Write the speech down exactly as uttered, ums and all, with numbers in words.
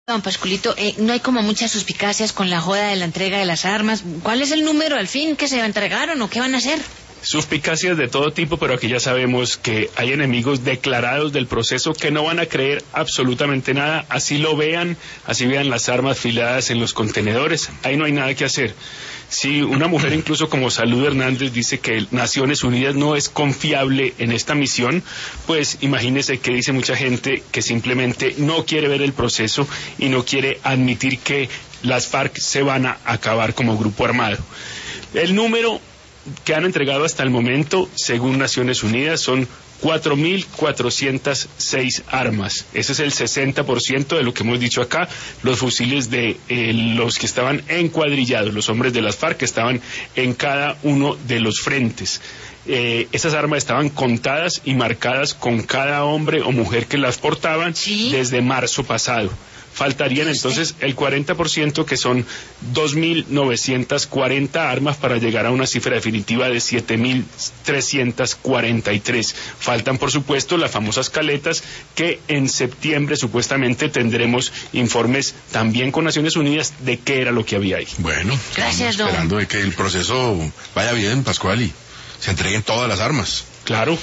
Don Pascualito, eh, no hay como muchas suspicacias con la joda de la entrega de las armas. ¿Cuál es el número al fin que se entregaron o qué van a hacer? Suspicacias de todo tipo, pero aquí ya sabemos que hay enemigos declarados del proceso que no van a creer absolutamente nada, así lo vean, así vean las armas filadas en los contenedores, ahí no hay nada que hacer. Si una mujer incluso como Salud Hernández dice que Naciones Unidas no es confiable en esta misión, pues imagínese que dice mucha gente que simplemente no quiere ver el proceso y no quiere admitir que las FARC se van a acabar como grupo armado. El número que han entregado hasta el momento, según Naciones Unidas, son cuatro mil cuatrocientas seis armas. Ese es el sesenta por ciento de lo que hemos dicho acá, los fusiles de eh, los que estaban encuadrillados, los hombres de las FARC que estaban en cada uno de los frentes. Eh, esas armas estaban contadas y marcadas con cada hombre o mujer que las portaban, ¿sí?, desde marzo pasado. Faltarían entonces el cuarenta por ciento, que son dos mil novecientas cuarenta armas para llegar a una cifra definitiva de siete mil trescientas cuarenta y tres. Faltan, por supuesto, las famosas caletas, que en septiembre supuestamente tendremos informes también con Naciones Unidas de qué era lo que había ahí. Bueno, gracias, don. Esperando de que el proceso vaya bien, Pascual, y se entreguen todas las armas. Claro.